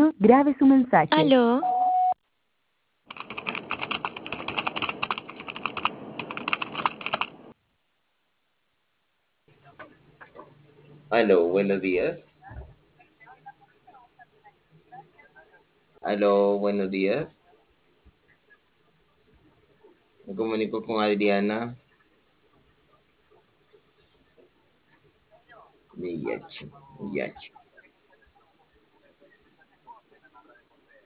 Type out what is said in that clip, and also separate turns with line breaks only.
grabe su mensaje.
Aló,
Aló, buenos días. Aló, buenos días. Me comunico con Adriana Miyachi. Miyachi.